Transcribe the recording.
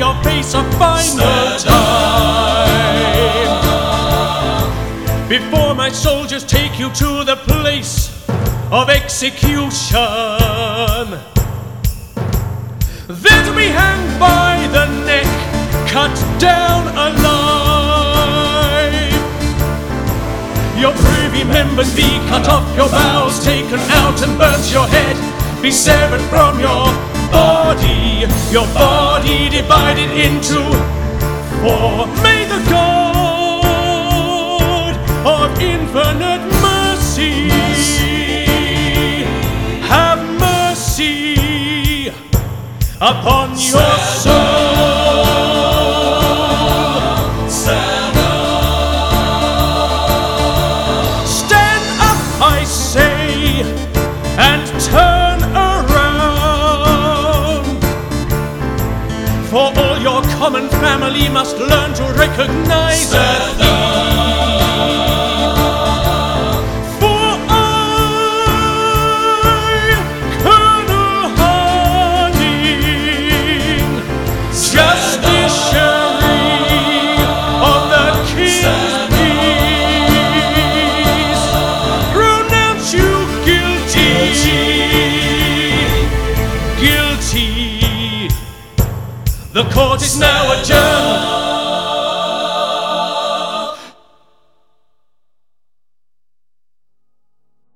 your face a final time. Before my soldiers take you to the place of execution, there to be hanged by the neck, cut down alive. Your privy members be cut off, your bowels taken out, and burnt your head be severed from your body divided into four. May the God of infinite mercy have mercy upon your soul. Stand up, I say, and turn around, for all your common family must learn to recognize a thief. For I, Colonel Harding, justiciary of the King's peace, pronounce you guilty. The court is now adjourned.